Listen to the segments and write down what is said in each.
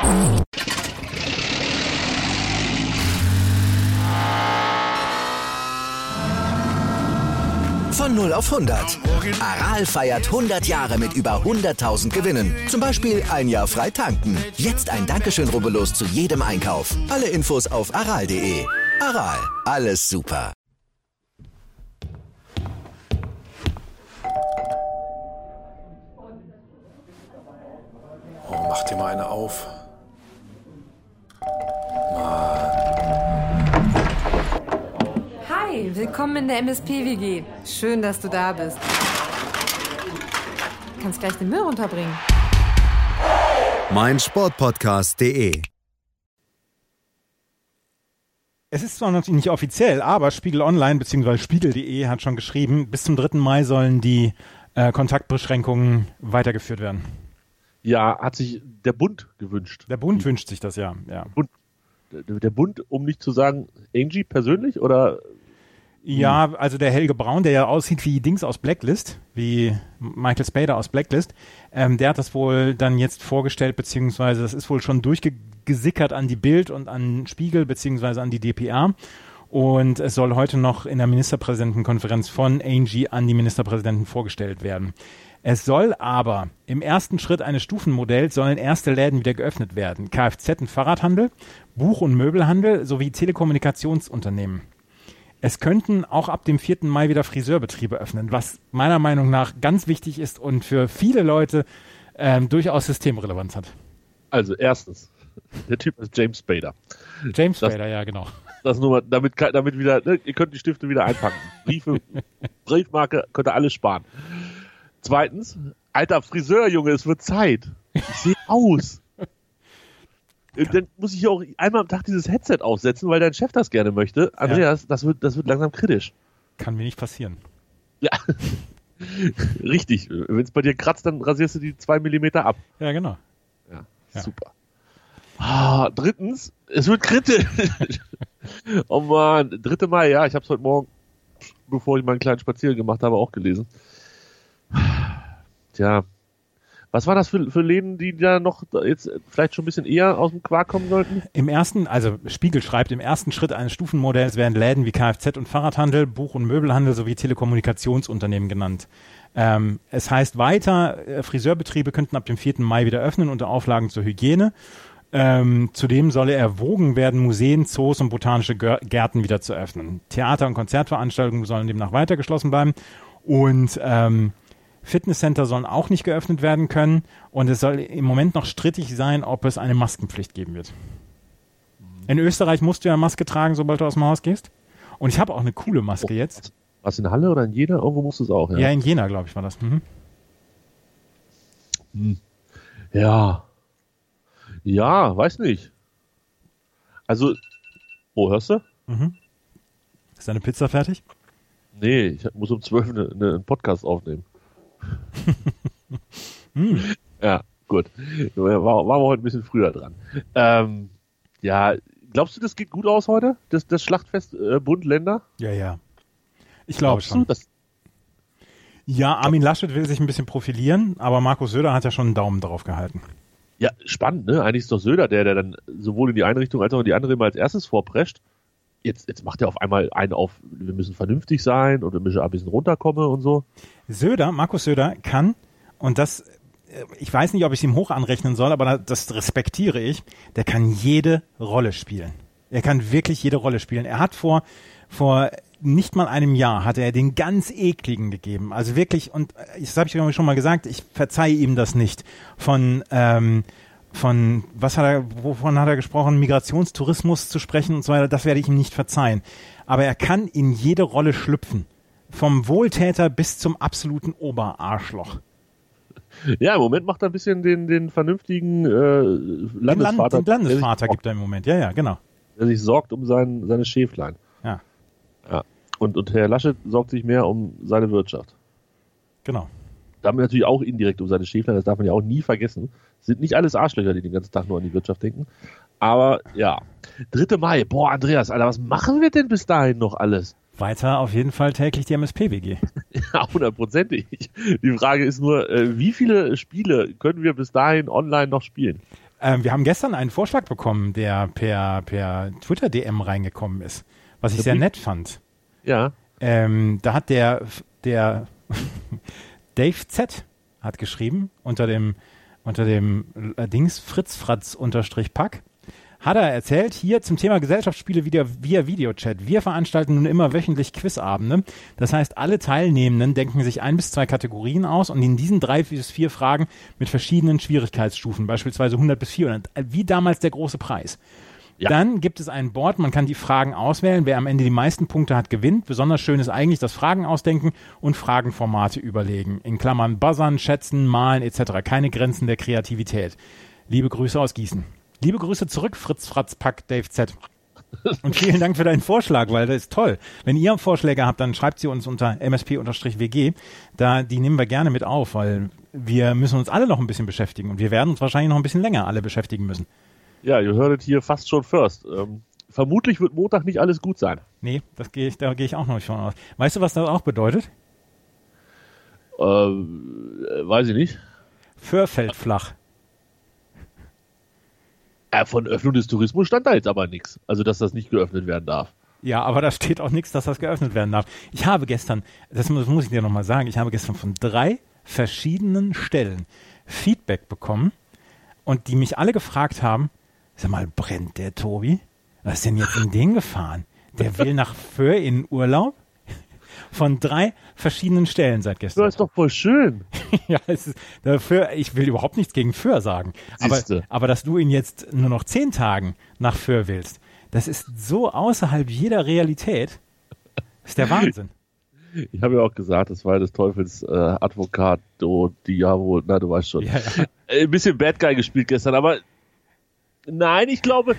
Von 0 auf 100. Aral feiert 100 Jahre mit über 100.000 Gewinnen. Zum Beispiel ein Jahr frei tanken. Jetzt ein Dankeschön, rubbellos zu jedem Einkauf. Alle Infos auf aral.de. Aral, alles super. Oh, mach dir mal eine auf. Hi, willkommen in der MSP-WG. Schön, dass du da bist. Du kannst gleich den Müll runterbringen. meinsportpodcast.de. Es ist zwar noch nicht offiziell, aber Spiegel Online bzw. Spiegel.de hat schon geschrieben, bis zum 3. Mai sollen die Kontaktbeschränkungen weitergeführt werden. Ja, hat sich der Bund gewünscht. Der Bund wünscht sich das, ja. Der Bund, um nicht zu sagen, Angie persönlich, oder? Ja, also der Helge Braun, der ja aussieht wie Dings aus Blacklist, wie Michael Spader aus Blacklist, der hat das wohl dann jetzt vorgestellt, beziehungsweise das ist wohl schon durchgesickert an die Bild und an Spiegel, beziehungsweise an die dpa. Und es soll heute noch in der Ministerpräsidentenkonferenz von Angie an die Ministerpräsidenten vorgestellt werden. Es soll aber im ersten Schritt eines Stufenmodells sollen erste Läden wieder geöffnet werden. Kfz- und Fahrradhandel, Buch- und Möbelhandel sowie Telekommunikationsunternehmen. Es könnten auch ab dem 4. Mai wieder Friseurbetriebe öffnen, was meiner Meinung nach ganz wichtig ist und für viele Leute durchaus Systemrelevanz hat. Also erstens, der Typ ist James Spader. James Spader, ja genau. Das nur mal, damit wieder, ne, ihr könnt die Stifte wieder einpacken. Briefe, Briefmarke, könnt ihr alles sparen. Zweitens, alter Friseur, Junge, es wird Zeit. Ich sehe aus. Dann muss ich auch einmal am Tag dieses Headset aufsetzen, weil dein Chef das gerne möchte. Andreas, das wird langsam kritisch. Kann mir nicht passieren. Ja, richtig. Wenn es bei dir kratzt, dann rasierst du die 2 mm ab. Ja, genau. Ja. Super. Drittens, es wird kritisch. Oh Mann, 3. Mai, ja, ich habe es heute Morgen, bevor ich meinen kleinen Spaziergang gemacht habe, auch gelesen. Tja, was war das für Läden, die da noch jetzt vielleicht schon ein bisschen eher aus dem Quark kommen sollten? Also Spiegel schreibt, im ersten Schritt eines Stufenmodells werden Läden wie Kfz- und Fahrradhandel, Buch- und Möbelhandel sowie Telekommunikationsunternehmen genannt. Es heißt weiter, Friseurbetriebe könnten ab dem 4. Mai wieder öffnen unter Auflagen zur Hygiene. Zudem solle erwogen werden, Museen, Zoos und botanische Gärten wieder zu öffnen. Theater- und Konzertveranstaltungen sollen demnach weiter geschlossen bleiben und Fitnesscenter sollen auch nicht geöffnet werden können und es soll im Moment noch strittig sein, ob es eine Maskenpflicht geben wird. In Österreich musst du ja Maske tragen, sobald du aus dem Haus gehst. Und ich habe auch eine coole Maske jetzt. Was, in Halle oder in Jena? Irgendwo musst du es auch, ja? Ja, in Jena, glaube ich, war das. Ja. Ja, weiß nicht. Also, hörst du? Ist deine Pizza fertig? Nee, ich muss um 12 einen Podcast aufnehmen. Ja, gut. Waren wir heute ein bisschen früher dran. Ja, glaubst du, das geht gut aus heute? Das Schlachtfest Bund-Länder? Ja. Ich glaube schon. Du, ja, Armin Laschet will sich ein bisschen profilieren, aber Markus Söder hat ja schon einen Daumen drauf gehalten. Ja, spannend, ne? Eigentlich ist doch Söder, der dann sowohl in die eine Richtung als auch in die andere immer als erstes vorprescht. Jetzt macht er auf einmal einen auf, wir müssen vernünftig sein und wir müssen ein bisschen runterkommen und so. Markus Söder kann, und das, ich weiß nicht, ob ich es ihm hoch anrechnen soll, aber das respektiere ich, der kann jede Rolle spielen. Er kann wirklich jede Rolle spielen. Er hat vor nicht mal einem Jahr hatte er den ganz ekligen gegeben. Also wirklich, und das habe ich schon mal gesagt, ich verzeihe ihm das nicht. Wovon hat er gesprochen? Migrationstourismus zu sprechen und so weiter, das werde ich ihm nicht verzeihen. Aber er kann in jede Rolle schlüpfen. Vom Wohltäter bis zum absoluten Oberarschloch. Ja, im Moment macht er ein bisschen den vernünftigen Landesvater. Den Landesvater gibt er im Moment, ja, genau. Der sich sorgt um seine Schäflein. Ja. Und Herr Laschet sorgt sich mehr um seine Wirtschaft. Genau. Damit natürlich auch indirekt um seine Schäflein, das darf man ja auch nie vergessen. Sind nicht alles Arschlöcher, die den ganzen Tag nur an die Wirtschaft denken. Aber ja, 3. Mai, boah, Andreas, Alter, was machen wir denn bis dahin noch alles? Weiter auf jeden Fall täglich die MSP-WG. Ja, 100%. Die Frage ist nur, wie viele Spiele können wir bis dahin online noch spielen? Wir haben gestern einen Vorschlag bekommen, der per Twitter-DM reingekommen ist, was ich sehr nett fand. Ja. Da hat der Dave Z. hat geschrieben, unter dem Dings fritzfratz_pack, hat er erzählt, hier zum Thema Gesellschaftsspiele via Videochat. Wir veranstalten nun immer wöchentlich Quizabende. Das heißt, alle Teilnehmenden denken sich 1 bis 2 Kategorien aus und in diesen 3 bis 4 Fragen mit verschiedenen Schwierigkeitsstufen, beispielsweise 100 bis 400, wie damals der große Preis. Ja. Dann gibt es ein Board, man kann die Fragen auswählen. Wer am Ende die meisten Punkte hat, gewinnt. Besonders schön ist eigentlich das Fragen ausdenken und Fragenformate überlegen. In Klammern buzzern, schätzen, malen etc. Keine Grenzen der Kreativität. Liebe Grüße aus Gießen. Liebe Grüße zurück, Fritz, Fratz, Pack, Dave Z. Und vielen Dank für deinen Vorschlag, weil das ist toll. Wenn ihr Vorschläge habt, dann schreibt sie uns unter msp_wg. Die nehmen wir gerne mit auf, weil wir müssen uns alle noch ein bisschen beschäftigen. Und wir werden uns wahrscheinlich noch ein bisschen länger alle beschäftigen müssen. Ja, ihr hört hier fast schon first. Vermutlich wird Montag nicht alles gut sein. Nee, da gehe ich auch noch nicht von aus. Weißt du, was das auch bedeutet? Weiß ich nicht. Föhr fällt flach. Von Öffnung des Tourismus stand da jetzt aber nichts. Also, dass das nicht geöffnet werden darf. Ja, aber da steht auch nichts, dass das geöffnet werden darf. Ich habe gestern, das muss ich dir nochmal sagen, ich habe gestern von 3 verschiedenen Stellen Feedback bekommen und die mich alle gefragt haben, sag mal, brennt der Tobi? Was ist denn jetzt in den gefahren? Der will nach Föhr in Urlaub? Von 3 verschiedenen Stellen seit gestern. Das ist doch voll schön. Ja, ich will überhaupt nichts gegen Föhr sagen. Aber dass du ihn jetzt nur noch 10 Tagen nach Föhr willst, das ist so außerhalb jeder Realität. Das ist der Wahnsinn. Ich habe ja auch gesagt, das war des Teufels Advocato Diablo, na du weißt schon. Ja. Ein bisschen Bad Guy gespielt gestern, aber nein, ich glaube,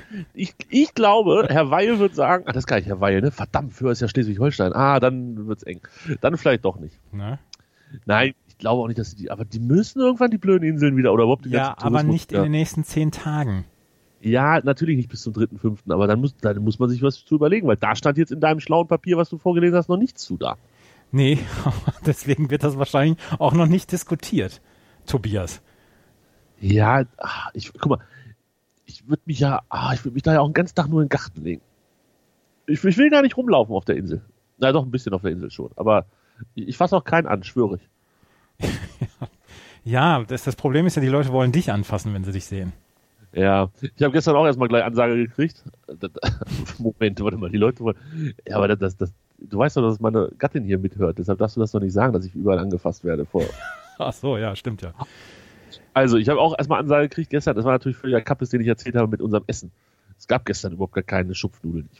Herr Weil wird sagen, das ist gar nicht Herr Weil, ne? Verdammt, Föhr ist ja Schleswig-Holstein. Dann wird's eng. Dann vielleicht doch nicht. Na? Nein, ich glaube auch nicht, dass aber die müssen irgendwann die blöden Inseln wieder, oder überhaupt die ganzen Tourismus, aber nicht in den nächsten 10 Tagen. Ja, natürlich nicht bis zum 3.5., aber dann muss man sich was zu überlegen, weil da stand jetzt in deinem schlauen Papier, was du vorgelesen hast, noch nichts zu da. Nee, deswegen wird das wahrscheinlich auch noch nicht diskutiert, Tobias. Ja, guck mal, ich würde mich da ja auch den ganzen Tag nur in den Garten legen. Ich will gar nicht rumlaufen auf der Insel. Na doch, ein bisschen auf der Insel schon, aber ich fasse auch keinen an, schwöre ich. Ja, das Problem ist ja, die Leute wollen dich anfassen, wenn sie dich sehen. Ja, ich habe gestern auch erstmal gleich Ansage gekriegt. Moment, warte mal, die Leute wollen. Ja, aber du weißt doch, dass meine Gattin hier mithört, deshalb darfst du das doch nicht sagen, dass ich überall angefasst werde. Ach so, ja, stimmt ja. Also, ich habe auch erstmal Ansage gekriegt gestern, das war natürlich völliger Kappes, den ich erzählt habe mit unserem Essen. Es gab gestern überhaupt gar keine Schupfnudeln.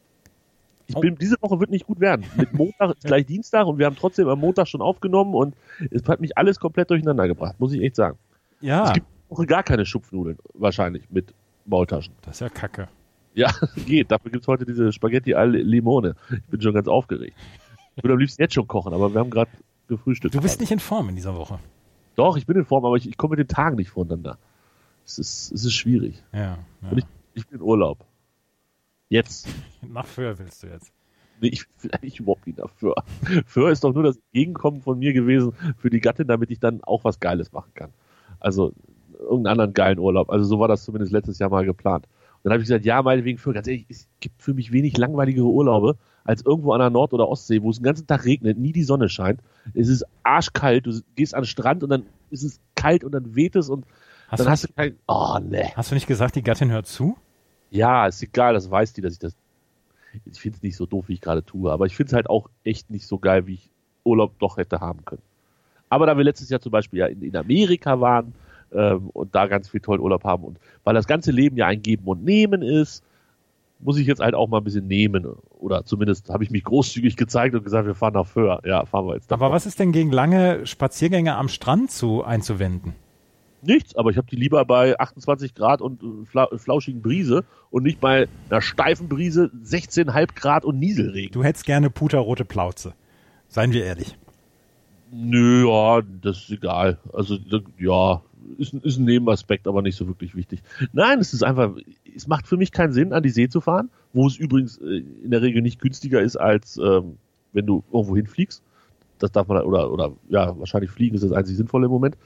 Diese Woche wird nicht gut werden. Mit Montag ist gleich Dienstag und wir haben trotzdem am Montag schon aufgenommen und es hat mich alles komplett durcheinander gebracht, muss ich echt sagen. Ja. Es gibt gar keine Schupfnudeln, wahrscheinlich, mit Maultaschen. Das ist ja kacke. Ja, geht. Dafür gibt es heute diese Spaghetti al Limone. Ich bin schon ganz aufgeregt. Ich würde am liebsten jetzt schon kochen, aber wir haben gerade gefrühstückt. Du bist nicht in Form in dieser Woche. Doch, ich bin in Form, aber ich komme mit den Tagen nicht voneinander. Es ist schwierig. Ja. Und ich bin in Urlaub. Jetzt. Nach Föhr willst du jetzt? Nee, ich will eigentlich überhaupt nicht nach Föhr. Föhr ist doch nur das Entgegenkommen von mir gewesen für die Gattin, damit ich dann auch was Geiles machen kann. Also irgendeinen anderen geilen Urlaub. Also so war das zumindest letztes Jahr mal geplant. Und dann habe ich gesagt, ja, meinetwegen Föhr. Ganz ehrlich, es gibt für mich wenig langweiligere Urlaube als irgendwo an der Nord- oder Ostsee, wo es den ganzen Tag regnet, nie die Sonne scheint. Es ist arschkalt, du gehst an den Strand und dann ist es kalt und dann weht es und dann hast du kein... Oh, ne. Hast du nicht gesagt, die Gattin hört zu? Ja, ist egal, das weiß die, dass ich das... Ich finde es nicht so doof, wie ich gerade tue, aber ich finde es halt auch echt nicht so geil, wie ich Urlaub doch hätte haben können. Aber da wir letztes Jahr zum Beispiel ja in Amerika waren und da ganz viel tollen Urlaub haben und weil das ganze Leben ja ein Geben und Nehmen ist, muss ich jetzt halt auch mal ein bisschen nehmen. Oder zumindest habe ich mich großzügig gezeigt und gesagt, wir fahren nach Föhr. Ja, fahren wir jetzt. Aber was ist denn gegen lange Spaziergänge am Strand einzuwenden? Nichts, aber ich habe die lieber bei 28 Grad und flauschigen Brise und nicht bei einer steifen Brise, 16,5 Grad und Nieselregen. Du hättest gerne puterrote Plauze. Seien wir ehrlich. Nö, ja, das ist egal. Also, ja, ist ein Nebenaspekt, aber nicht so wirklich wichtig. Nein, es ist einfach, es macht für mich keinen Sinn, an die See zu fahren, wo es übrigens in der Regel nicht günstiger ist, als wenn du irgendwo hinfliegst. Das darf man, oder ja, wahrscheinlich fliegen ist das einzig Sinnvolle im Moment.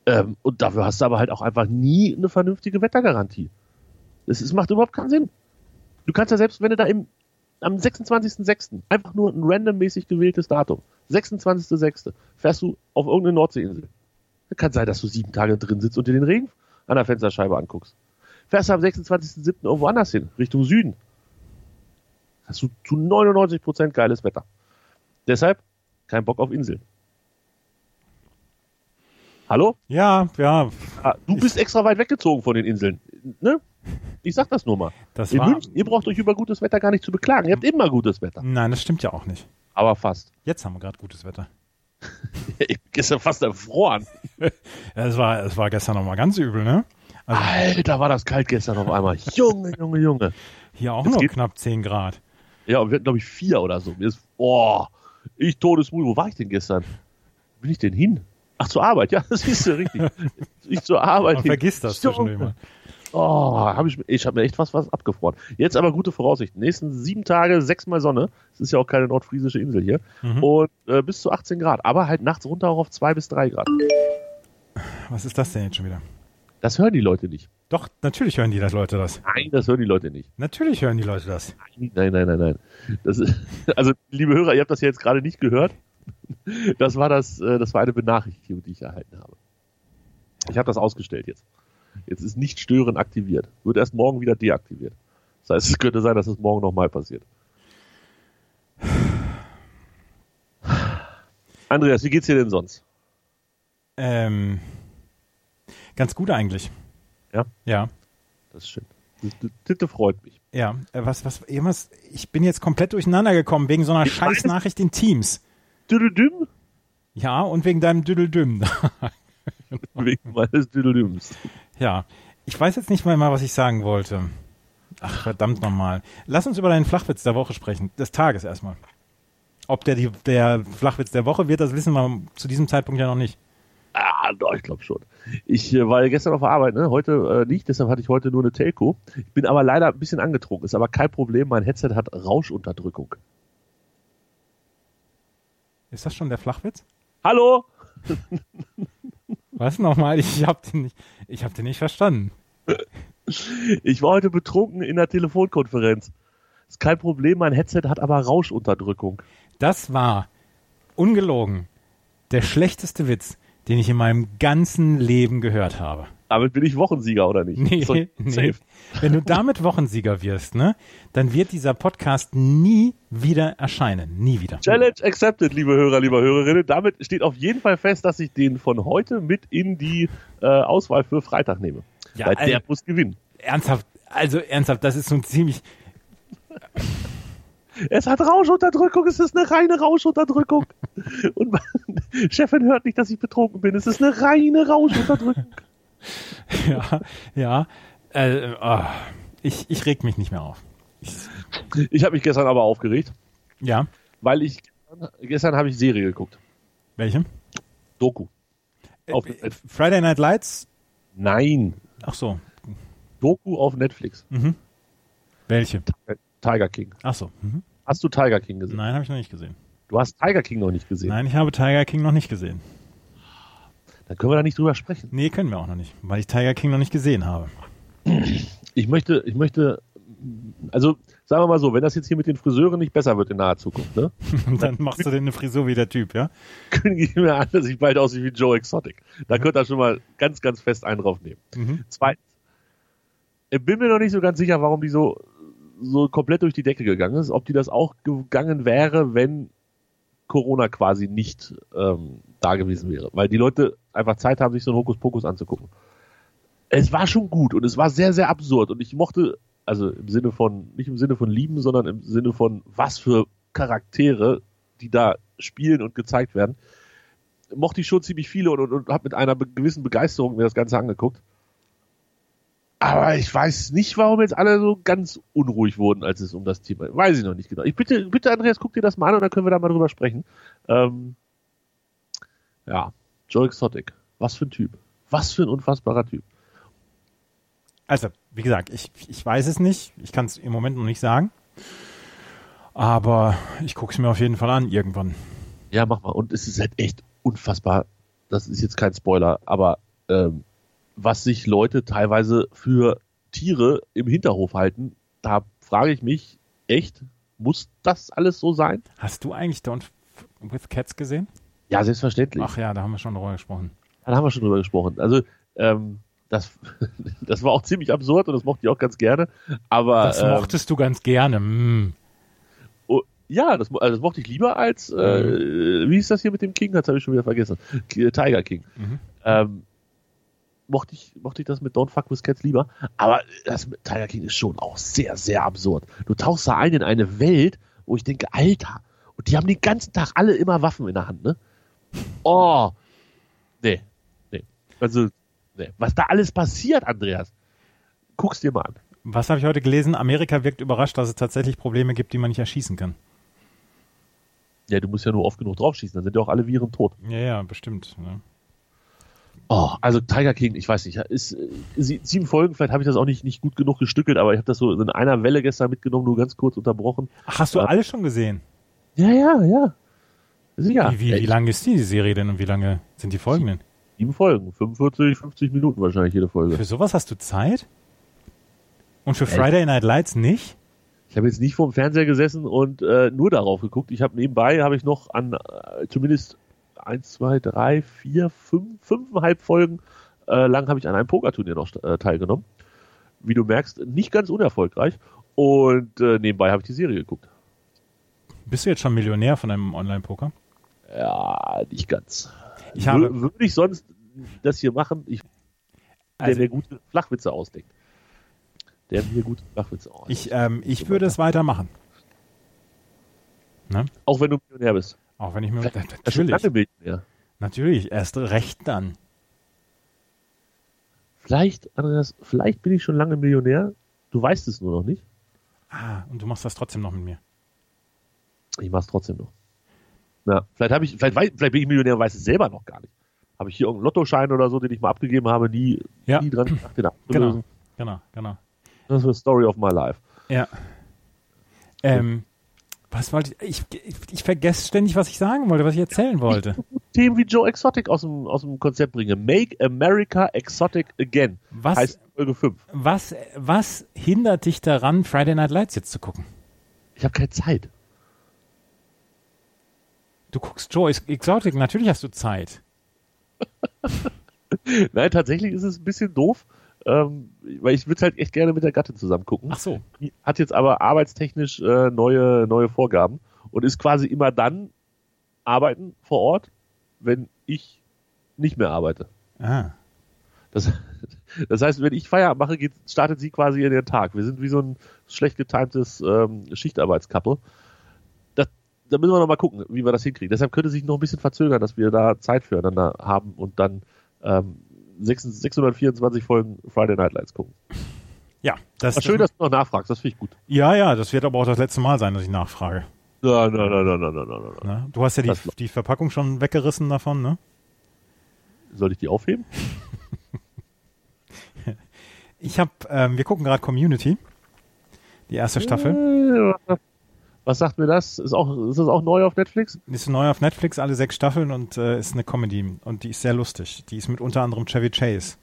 Und dafür hast du aber halt auch einfach nie eine vernünftige Wettergarantie. Es macht überhaupt keinen Sinn. Du kannst ja selbst, wenn du da am 26.06. einfach nur ein randommäßig gewähltes Datum, 26.06. fährst du auf irgendeine Nordseeinsel. Da kann sein, dass du 7 Tage drin sitzt und dir den Regen an der Fensterscheibe anguckst. Fährst du am 26.07. irgendwo anders hin, Richtung Süden. Hast du zu 99% geiles Wetter. Deshalb kein Bock auf Inseln. Hallo? Ja. Du bist extra weit weggezogen von den Inseln. Ne? Ich sag das nur mal. In München, ihr braucht euch über gutes Wetter gar nicht zu beklagen. Ihr habt immer gutes Wetter. Nein, das stimmt ja auch nicht. Aber fast. Jetzt haben wir gerade gutes Wetter. Ich bin gestern fast erfroren. Ja, es war gestern noch mal ganz übel, ne? Also, Alter, war das kalt gestern auf einmal. Junge. Hier auch Jetzt noch geht- knapp 10 Grad. Ja, und wir hatten, glaube ich, 4 oder so. Ich todesmüde. Wo war ich denn gestern? Wo bin ich denn hin? Ach, zur Arbeit. Ja, das ist ja richtig. Ich zur Arbeit. Man vergisst das zwischendurch mal. Ich habe mir echt was abgefroren. Jetzt aber gute Voraussichten. Nächsten 7 Tage, 6-mal Sonne. Es ist ja auch keine nordfriesische Insel hier. Und bis zu 18 Grad. Aber halt nachts runter auch auf 2 bis 3 Grad. Was ist das denn jetzt schon wieder? Das hören die Leute nicht. Doch, natürlich hören die Leute das. Nein, das hören die Leute nicht. Natürlich hören die Leute das. Nein. Das ist, also, liebe Hörer, ihr habt das ja jetzt gerade nicht gehört. Das war eine Benachrichtigung, die ich erhalten habe. Ich habe das ausgestellt jetzt. Jetzt ist nicht stören aktiviert. Wird erst morgen wieder deaktiviert. Das heißt, es könnte sein, dass es morgen nochmal passiert. Andreas, wie geht's dir denn sonst? Ganz gut eigentlich. Ja? Ja. Das ist schön. Das freut mich. Ja. Ich bin jetzt komplett durcheinander gekommen wegen so einer Scheißnachricht in Teams. Düdeldüm? Ja, und wegen deinem Düdeldüm. Wegen meines Düdeldüms. Ja. Ich weiß jetzt nicht mal, was ich sagen wollte. Ach, verdammt nochmal. Lass uns über deinen Flachwitz der Woche sprechen. Des Tages erstmal. Ob der Flachwitz der Woche wird, das wissen wir zu diesem Zeitpunkt ja noch nicht. Doch, ich glaube schon. Ich war ja gestern auf der Arbeit, ne? Heute nicht, deshalb hatte ich heute nur eine Telco. Ich bin aber leider ein bisschen angetrunken, ist aber kein Problem, mein Headset hat Rauschunterdrückung. Ist das schon der Flachwitz? Hallo? Was nochmal? Ich hab den nicht verstanden. Ich war heute betrunken in der Telefonkonferenz. Ist kein Problem, mein Headset hat aber Rauschunterdrückung. Das war ungelogen der schlechteste Witz, den ich in meinem ganzen Leben gehört habe. Damit bin ich Wochensieger, oder nicht? Nee. Wenn du damit Wochensieger wirst, ne, dann wird dieser Podcast nie wieder erscheinen. Nie wieder. Challenge accepted, liebe Hörer, liebe Hörerinnen. Damit steht auf jeden Fall fest, dass ich den von heute mit in die Auswahl für Freitag nehme. Ja, weil der muss gewinnen. Ernsthaft, das ist so ein ziemlich... Es hat Rauschunterdrückung, es ist eine reine Rauschunterdrückung. Und meine Chefin hört nicht, dass ich betrunken bin. Es ist eine reine Rauschunterdrückung. Ja. Ich reg mich nicht mehr auf. Ich habe mich gestern aber aufgeregt. Ja. Weil gestern habe ich Serie geguckt. Welche? Doku. Auf Friday Night Lights? Nein. Ach so. Doku auf Netflix. Mhm. Welche? Tiger King. Ach so. Mhm. Hast du Tiger King gesehen? Nein, habe ich noch nicht gesehen. Du hast Tiger King noch nicht gesehen? Nein, ich habe Tiger King noch nicht gesehen. Dann können wir da nicht drüber sprechen. Nee, können wir auch noch nicht, weil ich Tiger King noch nicht gesehen habe. Ich möchte, also sagen wir mal so, wenn das jetzt hier mit den Friseuren nicht besser wird in naher Zukunft, ne? Und dann machst du dir eine Frisur wie der Typ, ja? Kündige ich mir an, dass ich bald aussehe wie Joe Exotic. Da könnt ihr schon mal ganz, ganz fest einen drauf nehmen. Mhm. Zweitens, ich bin mir noch nicht so ganz sicher, warum die so komplett durch die Decke gegangen ist, ob die das auch gegangen wäre, wenn Corona quasi nicht da gewesen wäre. Weil die Leute einfach Zeit haben, sich so einen Hokuspokus anzugucken. Es war schon gut und es war sehr, sehr absurd und ich mochte, also nicht im Sinne von lieben, sondern im Sinne von was für Charaktere, die da spielen und gezeigt werden, mochte ich schon ziemlich viele und habe mit einer gewissen Begeisterung mir das Ganze angeguckt. Aber ich weiß nicht, warum jetzt alle so ganz unruhig wurden, als es um das Thema geht. Weiß ich noch nicht genau. Ich bitte, Andreas, guck dir das mal an und dann können wir da mal drüber sprechen. Ja, Joe Exotic. Was für ein Typ. Was für ein unfassbarer Typ. Also, wie gesagt, ich weiß es nicht. Ich kann es im Moment noch nicht sagen. Aber ich gucke es mir auf jeden Fall an, irgendwann. Ja, mach mal. Und es ist halt echt unfassbar. Das ist jetzt kein Spoiler, aber was sich Leute teilweise für Tiere im Hinterhof halten, da frage ich mich echt, muss das alles so sein? Hast du eigentlich Don't with Cats gesehen? Ja, selbstverständlich. Ach ja, da haben wir schon drüber gesprochen. Da haben wir schon drüber gesprochen. Also, das war auch ziemlich absurd und das mochte ich auch ganz gerne. Aber das mochtest du ganz gerne. Ja, das mochte ich lieber als, wie hieß das hier mit dem King? Das habe ich schon wieder vergessen. Tiger King. Mochte ich das mit Don't Fuck with Cats lieber. Aber das mit Tiger King ist schon auch sehr, sehr absurd. Du tauchst da ein in eine Welt, wo ich denke, Alter, und die haben den ganzen Tag alle immer Waffen in der Hand, ne? Oh, nee. Also, nee. Was da alles passiert, Andreas, guck's dir mal an. Was habe ich heute gelesen? Amerika wirkt überrascht, dass es tatsächlich Probleme gibt, die man nicht erschießen kann. Ja, du musst ja nur oft genug draufschießen, dann sind ja auch alle Viren tot. Ja, bestimmt. Ne? Oh, also Tiger King, ich weiß nicht, ist 7 Folgen, vielleicht habe ich das auch nicht gut genug gestückelt, aber ich habe das so in einer Welle gestern mitgenommen, nur ganz kurz unterbrochen. Ach, hast du alle schon gesehen? Ja. Sicher. Wie lang ist die Serie denn und wie lange sind die Folgen denn? 7 Folgen, 45, 50 Minuten wahrscheinlich jede Folge. Für sowas hast du Zeit? Und für Friday Night Lights nicht? Ich habe jetzt nicht vorm Fernseher gesessen und nur darauf geguckt. Ich habe nebenbei noch an zumindest 1, 2, 3, 4, 5,5 Folgen lang habe ich an einem Pokerturnier noch teilgenommen. Wie du merkst, nicht ganz unerfolgreich. Und nebenbei habe ich die Serie geguckt. Bist du jetzt schon Millionär von einem Online-Poker? Ja, nicht ganz. Würde ich sonst das hier machen? Der mir gute Flachwitze ausdenkt. Ich würde es weitermachen. Ne? Auch wenn du Millionär bist. Auch wenn ich mir Millionär. Natürlich, erst recht dann. Vielleicht, Andreas, bin ich schon lange Millionär. Du weißt es nur noch nicht. Und du machst das trotzdem noch mit mir. Ich mach's trotzdem noch. Ja, vielleicht bin ich Millionär und weiß es selber noch gar nicht. Habe ich hier irgendeinen Lottoschein oder so, den ich mal abgegeben habe, nie dran gedacht, den abzulösen. Genau. Das ist the story of my life. Ja. Was wollte ich? Ich vergesse ständig, was ich sagen wollte, was ich erzählen wollte. Themen wie Joe Exotic aus dem Konzept bringe. Make America Exotic Again. Heißt Folge 5. Was hindert dich daran, Friday Night Lights jetzt zu gucken? Ich habe keine Zeit. Du guckst Joe Exotic, natürlich hast du Zeit. Nein, tatsächlich ist es ein bisschen doof, weil ich würde es halt echt gerne mit der Gattin zusammen gucken. Ach so. Die hat jetzt aber arbeitstechnisch neue Vorgaben und ist quasi immer dann arbeiten vor Ort, wenn ich nicht mehr arbeite. Das heißt, wenn ich Feierabend mache, startet sie quasi in den Tag. Wir sind wie so ein schlecht getimtes Schichtarbeitskappel. Da müssen wir noch mal gucken, wie wir das hinkriegen. Deshalb könnte sich noch ein bisschen verzögern, dass wir da Zeit füreinander haben und dann 624 Folgen Friday Night Lights gucken. Ja, schön, dass du noch nachfragst, das finde ich gut. Ja, das wird aber auch das letzte Mal sein, dass ich nachfrage. Nein. Na, du hast ja die Verpackung schon weggerissen davon, ne? Soll ich die aufheben? Wir gucken gerade Community. Die erste Staffel. Was sagt mir das? Ist das auch neu auf Netflix? Ist neu auf Netflix, alle 6 Staffeln und ist eine Comedy. Und die ist sehr lustig. Die ist mit unter anderem Chevy Chase.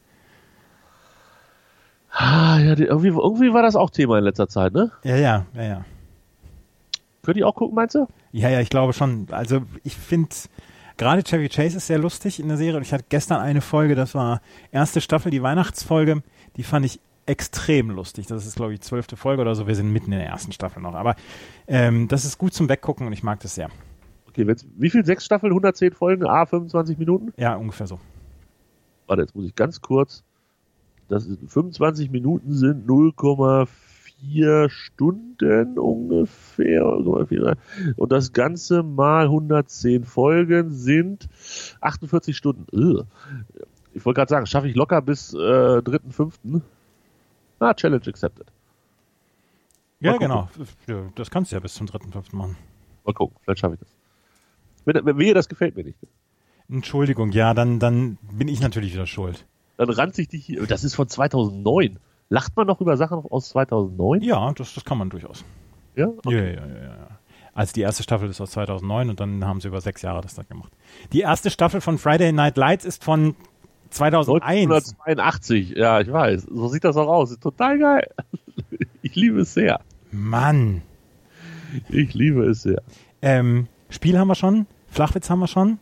Ja, irgendwie war das auch Thema in letzter Zeit, ne? Ja. Könnt ihr auch gucken, meinst du? Ja, ich glaube schon. Also ich finde, gerade Chevy Chase ist sehr lustig in der Serie. Und ich hatte gestern eine Folge, das war erste Staffel, die Weihnachtsfolge. Die fand ich extrem lustig. Das ist, glaube ich, 12. Folge oder so. Wir sind mitten in der ersten Staffel noch. Aber das ist gut zum Weggucken und ich mag das sehr. Okay, wie viel? 6 Staffeln, 110 Folgen, 25 Minuten? Ja, ungefähr so. Warte, jetzt muss ich ganz kurz. 25 Minuten sind 0,4 Stunden ungefähr. Und das Ganze mal 110 Folgen sind 48 Stunden. Ich wollte gerade sagen, schaffe ich locker bis 3.5. Challenge accepted. Ja, genau. Das kannst du ja bis zum 3.5. machen. Mal gucken, vielleicht schaffe ich das. Wehe, das gefällt mir nicht. Entschuldigung, ja, dann bin ich natürlich wieder schuld. Dann ranzig dich hier. Das ist von 2009. Lacht man noch über Sachen aus 2009? Ja, das kann man durchaus. Ja? Okay. Ja. Also die erste Staffel ist aus 2009 und dann haben sie über 6 Jahre das da gemacht. Die erste Staffel von Friday Night Lights ist von 2001. 1982, ja, ich weiß. So sieht das auch aus. Ist total geil. Ich liebe es sehr. Mann. Ich liebe es sehr. Spiel haben wir schon. Flachwitz haben wir schon.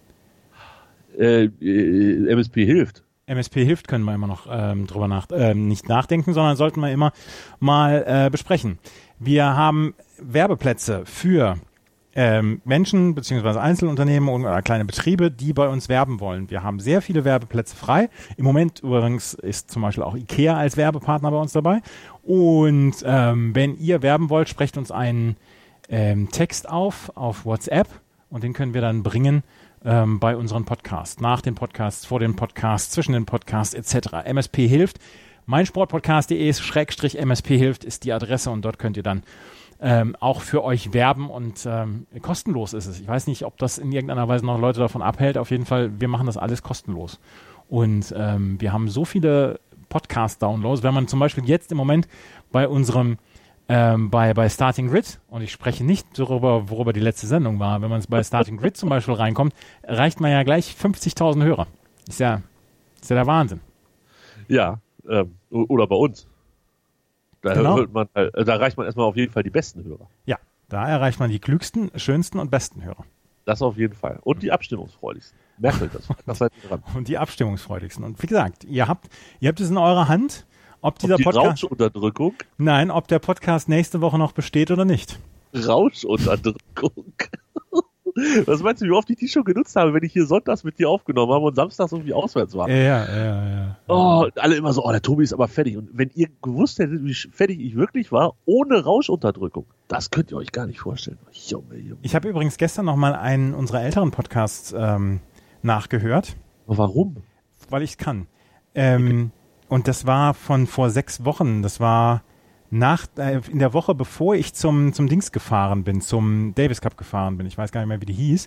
MSP hilft. MSP hilft können wir immer noch drüber nicht nachdenken, sondern sollten wir immer mal besprechen. Wir haben Werbeplätze für Menschen bzw. Einzelunternehmen oder kleine Betriebe, die bei uns werben wollen. Wir haben sehr viele Werbeplätze frei. Im Moment übrigens ist zum Beispiel auch IKEA als Werbepartner bei uns dabei. Und wenn ihr werben wollt, sprecht uns einen Text auf WhatsApp und den können wir dann bringen bei unseren Podcasts, nach den Podcasts, vor den Podcasts, zwischen den Podcasts etc. MSP hilft. meinsportpodcast.de/MSP hilft ist die Adresse und dort könnt ihr dann auch für euch werben und kostenlos ist es. Ich weiß nicht, ob das in irgendeiner Weise noch Leute davon abhält. Auf jeden Fall, wir machen das alles kostenlos. Und wir haben so viele Podcast-Downloads. Wenn man zum Beispiel jetzt im Moment bei unserem bei Starting Grid, und ich spreche nicht darüber, worüber die letzte Sendung war, wenn man bei Starting Grid zum Beispiel reinkommt, erreicht man ja gleich 50.000 Hörer. Ist ja der Wahnsinn. Ja, oder bei uns. Da Genau. Da erreicht man erstmal auf jeden Fall die besten Hörer. Ja, da erreicht man die klügsten, schönsten und besten Hörer. Das auf jeden Fall. Und die abstimmungsfreudigsten. Merkt euch das seid ihr dran. Und die abstimmungsfreudigsten. Und wie gesagt, ihr habt es in eurer Hand, ob dieser die Podcast... Rauschunterdrückung? Nein, ob der Podcast nächste Woche noch besteht oder nicht. Rauschunterdrückung. Was meinst du, wie oft ich die schon genutzt habe, wenn ich hier sonntags mit dir aufgenommen habe und samstags irgendwie auswärts war? Ja. Oh, alle immer so, der Tobi ist aber fertig. Und wenn ihr gewusst hättet, wie fertig ich wirklich war, ohne Rauschenunterdrückung, das könnt ihr euch gar nicht vorstellen. Junge. Ich habe übrigens gestern noch mal einen unserer älteren Podcasts nachgehört. Warum? Weil ich es kann. Und das war von vor 6 Wochen. Das war in der Woche, bevor ich zum Dings gefahren bin, zum Davis Cup gefahren bin. Ich weiß gar nicht mehr, wie die hieß.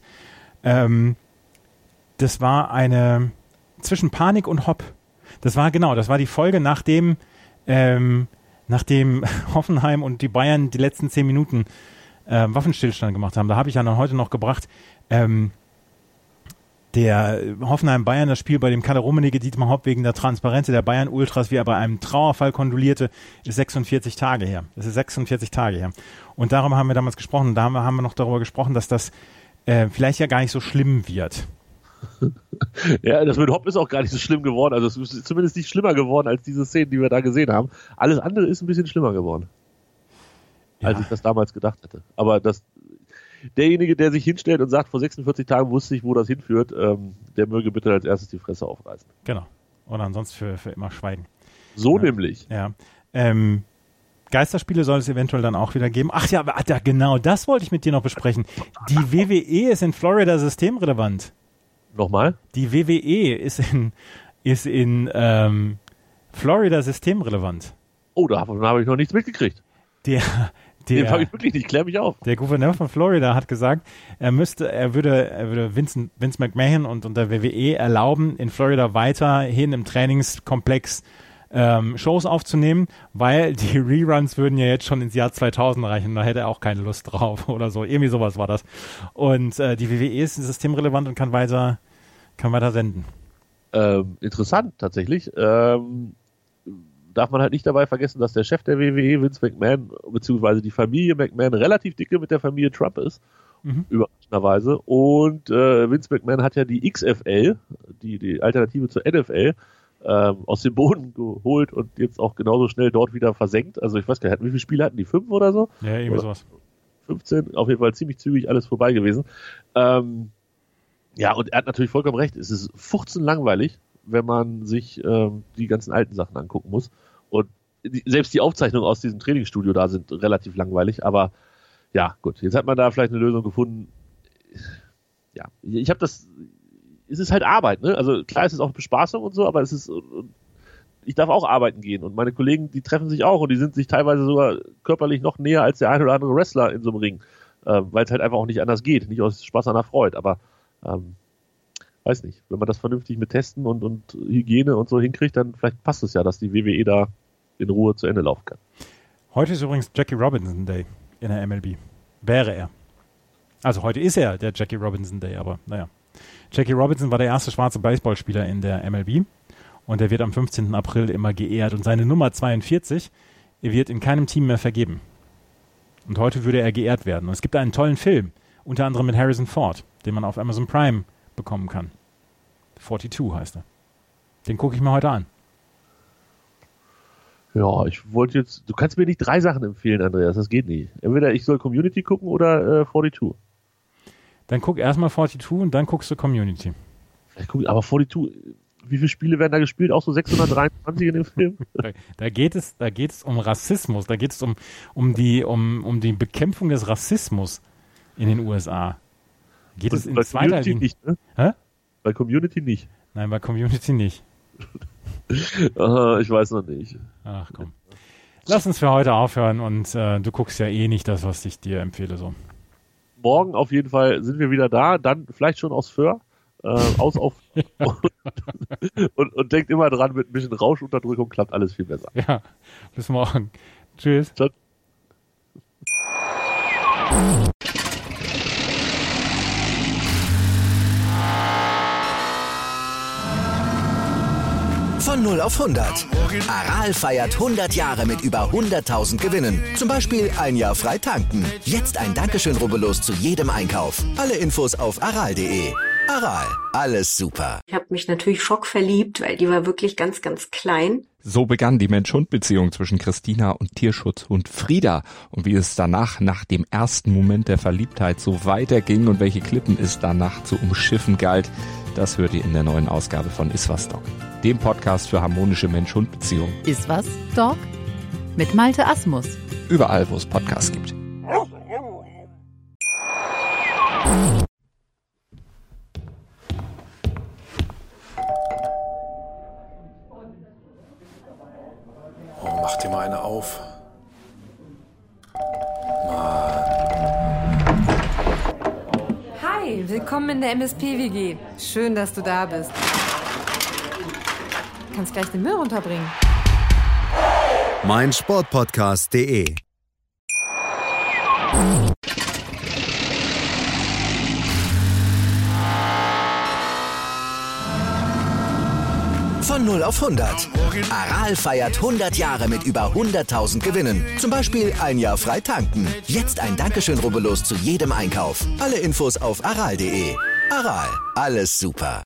Das war eine zwischen Panik und Hopp. Das war die Folge, nachdem Hoffenheim und die Bayern die letzten 10 Minuten Waffenstillstand gemacht haben. Da habe ich ja heute noch gebracht, der Hoffenheim-Bayern, das Spiel, bei dem Kalle Rummenigge Dietmar Hopp wegen der Transparenz der Bayern-Ultras, wie er bei einem Trauerfall kondolierte, ist 46 Tage her. Das ist 46 Tage her. Und darüber haben wir damals gesprochen. Da haben wir noch darüber gesprochen, dass das vielleicht ja gar nicht so schlimm wird. Ja, das mit Hopp ist auch gar nicht so schlimm geworden. Also es ist zumindest nicht schlimmer geworden als diese Szenen, die wir da gesehen haben. Alles andere ist ein bisschen schlimmer geworden, als ich das damals gedacht hätte. Aber derjenige, der sich hinstellt und sagt, vor 46 Tagen wusste ich, wo das hinführt, der möge bitte als erstes die Fresse aufreißen. Genau. Oder ansonsten für immer schweigen. So nämlich. Ja. Geisterspiele soll es eventuell dann auch wieder geben. Ach ja, genau, das wollte ich mit dir noch besprechen. Die WWE ist in Florida systemrelevant. Nochmal? Die WWE ist in Florida systemrelevant. Oh, davon habe ich noch nichts mitgekriegt. Den habe ich wirklich nicht, klär mich auf. Der Gouverneur von Florida hat gesagt, er würde Vince McMahon und der WWE erlauben, in Florida weiterhin im Trainingskomplex Shows aufzunehmen, weil die Reruns würden ja jetzt schon ins Jahr 2000 reichen, da hätte er auch keine Lust drauf oder so. Irgendwie sowas war das. Und die WWE ist systemrelevant und kann weiter senden. Interessant, tatsächlich. Darf man halt nicht dabei vergessen, dass der Chef der WWE, Vince McMahon, beziehungsweise die Familie McMahon, relativ dicke mit der Familie Trump ist. Überraschenderweise. Und Vince McMahon hat ja die XFL, die Alternative zur NFL, aus dem Boden geholt und jetzt auch genauso schnell dort wieder versenkt. Also ich weiß gar nicht, wie viele Spiele hatten die? 5 oder so? Ja, irgendwie sowas. 15, auf jeden Fall ziemlich zügig alles vorbei gewesen. Ja, und er hat natürlich vollkommen recht. Es ist fuchzenlangweilig, wenn man sich die ganzen alten Sachen angucken muss. Und selbst die Aufzeichnungen aus diesem Trainingsstudio da sind relativ langweilig. Aber ja, gut, jetzt hat man da vielleicht eine Lösung gefunden. Ja, es ist halt Arbeit, ne? Also klar, es ist auch Bespaßung und so, aber ich darf auch arbeiten gehen und meine Kollegen, die treffen sich auch und die sind sich teilweise sogar körperlich noch näher als der ein oder andere Wrestler in so einem Ring, weil es halt einfach auch nicht anders geht, nicht aus Spaß an der Freude, aber weiß nicht, wenn man das vernünftig mit Testen und Hygiene und so hinkriegt, dann vielleicht passt es ja, dass die WWE da in Ruhe zu Ende laufen kann. Heute ist übrigens Jackie Robinson Day in der MLB. Wäre er. Also heute ist er der Jackie Robinson Day, aber naja. Jackie Robinson war der erste schwarze Baseballspieler in der MLB Und er wird am 15. April immer geehrt. Und seine Nummer 42 wird in keinem Team mehr vergeben. Und heute würde er geehrt werden. Und es gibt einen tollen Film, unter anderem mit Harrison Ford, den man auf Amazon Prime bekommen kann. 42 heißt er. Den gucke ich mir heute an. Ja, ich wollte jetzt, du kannst mir nicht 3 Sachen empfehlen, Andreas, das geht nicht. Entweder ich soll Community gucken oder 42. Dann guck erstmal 42 und dann guckst du Community. Aber 42, wie viele Spiele werden da gespielt? Auch so 623 in dem Film? Da geht es um Rassismus, da geht es um die Bekämpfung des Rassismus in den USA. Geht es in bei zweiter Community Linie? nicht, ne? Hä? Bei Community nicht. Nein, bei Community nicht. Aha, ich weiß noch nicht. Ach komm. Lass uns für heute aufhören und du guckst ja eh nicht das, was ich dir empfehle. So. Morgen auf jeden Fall sind wir wieder da, dann vielleicht schon aus Föhr. Und denkt immer dran, mit ein bisschen Rauschunterdrückung klappt alles viel besser. Ja, bis morgen. Tschüss. Ciao. Von 0 auf 100. Aral feiert 100 Jahre mit über 100.000 Gewinnen. Zum Beispiel ein Jahr frei tanken. Jetzt ein Dankeschön, rubbellos zu jedem Einkauf. Alle Infos auf aral.de. Aral, alles super. Ich habe mich natürlich schockverliebt, weil die war wirklich ganz, ganz klein. So begann die Mensch-Hund-Beziehung zwischen Christina und Tierschutzhund Frieda. Und wie es danach, nach dem ersten Moment der Verliebtheit, so weiterging und welche Klippen es danach zu umschiffen galt, das hört ihr in der neuen Ausgabe von Iswas Dog, dem Podcast für harmonische Mensch-Hund-Beziehungen. Iswas Dog mit Malte Asmus. Überall, wo es Podcasts gibt. Oh, mach dir mal eine auf. Hi, willkommen in der MSP-WG. Schön, dass du da bist. Du kannst gleich den Müll runterbringen. meinsportpodcast.de. Von 0 auf 100. Aral feiert 100 Jahre mit über 100.000 Gewinnen. Zum Beispiel ein Jahr frei tanken. Jetzt ein Dankeschön, rubbellos zu jedem Einkauf. Alle Infos auf aral.de. Aral, alles super.